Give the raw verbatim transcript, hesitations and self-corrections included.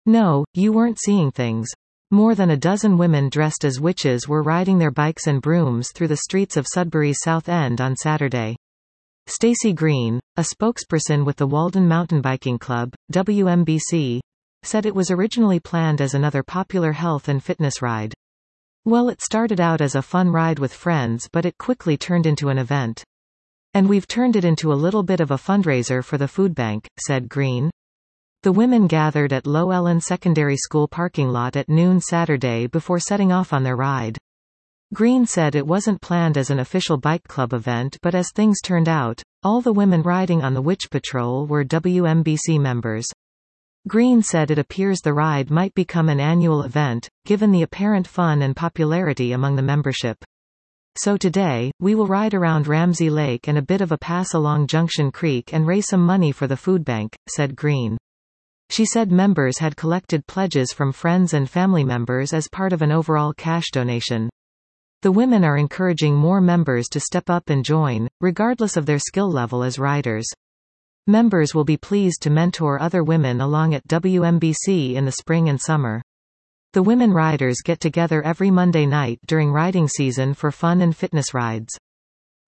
No, you weren't seeing things. More than a dozen women dressed as witches were riding their bikes and brooms through the streets of Sudbury's South End on Saturday. Stacey Green, a spokesperson with the Walden Mountain Biking Club, W M B C, said it was originally planned as another popular health and fitness ride. Well, it started out as a fun ride with friends, but it quickly turned into an event. And we've turned it into a little bit of a fundraiser for the food bank, said Green. The women gathered at Low Ellen Secondary School parking lot at noon Saturday before setting off on their ride. Green said it wasn't planned as an official bike club event, but as things turned out, all the women riding on the Witch Patrol were W M B C members. Green said it appears the ride might become an annual event, given the apparent fun and popularity among the membership. So today, we will ride around Ramsey Lake and a bit of a pass along Junction Creek and raise some money for the food bank, said Green. She said members had collected pledges from friends and family members as part of an overall cash donation. The women are encouraging more members to step up and join, regardless of their skill level as riders. Members will be pleased to mentor other women along at W M B C in the spring and summer. The women riders get together every Monday night during riding season for fun and fitness rides.